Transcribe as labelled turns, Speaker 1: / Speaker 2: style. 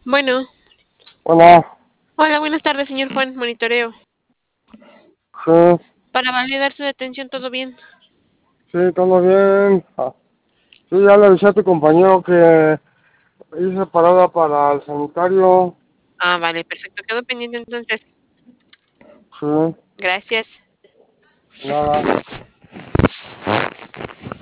Speaker 1: Bueno,
Speaker 2: Hola,
Speaker 1: hola, buenas tardes, señor Juan. Monitoreo.
Speaker 2: sí,
Speaker 1: Para validar su detención, ¿todo bien?
Speaker 2: sí, todo bien. Sí, ya le avisé a tu compañero que hice parada para el sanitario.
Speaker 1: Ah, vale, perfecto. Quedo pendiente entonces.
Speaker 2: Sí,
Speaker 1: Gracias.
Speaker 2: nada.